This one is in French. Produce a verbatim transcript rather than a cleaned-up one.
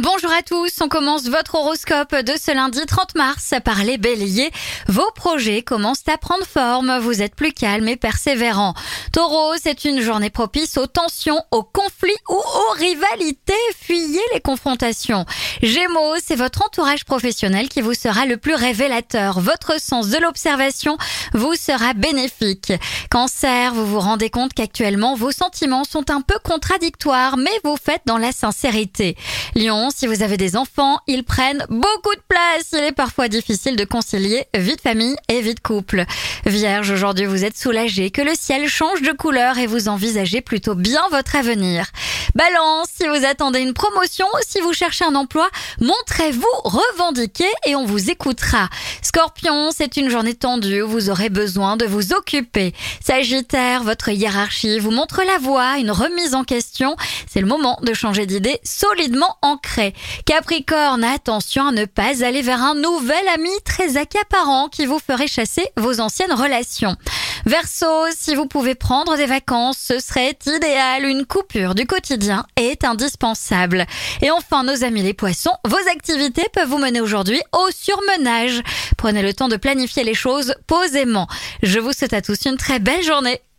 Bonjour à tous, on commence votre horoscope de ce lundi trente mars par les béliers. Vos projets commencent à prendre forme, vous êtes plus calme et persévérant. Taureau, c'est une journée propice aux tensions, aux conflits ou aux rivalités. Fuyez les confrontations. Gémeaux, c'est votre entourage professionnel qui vous sera le plus révélateur. Votre sens de l'observation vous sera bénéfique. Cancer, vous vous rendez compte qu'actuellement vos sentiments sont un peu contradictoires, mais vous faites dans la sincérité. Lion, si vous avez des enfants, ils prennent beaucoup de place. Il est parfois difficile de concilier vie de famille et vie de couple. Vierge, aujourd'hui vous êtes soulagé que le ciel change de couleur et vous envisagez plutôt bien votre avenir. Balance, si vous attendez une promotion ou si vous cherchez un emploi, montrez-vous, revendiquez et on vous écoutera. Scorpion, c'est une journée tendue où vous aurez besoin de vous occuper. Sagittaire, votre hiérarchie vous montre la voie, une remise en question. C'est le moment de changer d'idée solidement ancrée. Capricorne, attention à ne pas aller vers un nouvel ami très accaparant qui vous ferait chasser vos anciennes relations. Verseau, si vous pouvez prendre des vacances, ce serait idéal. Une coupure du quotidien est indispensable. Et enfin, nos amis les poissons, vos activités peuvent vous mener aujourd'hui au surmenage. Prenez le temps de planifier les choses posément. Je vous souhaite à tous une très belle journée.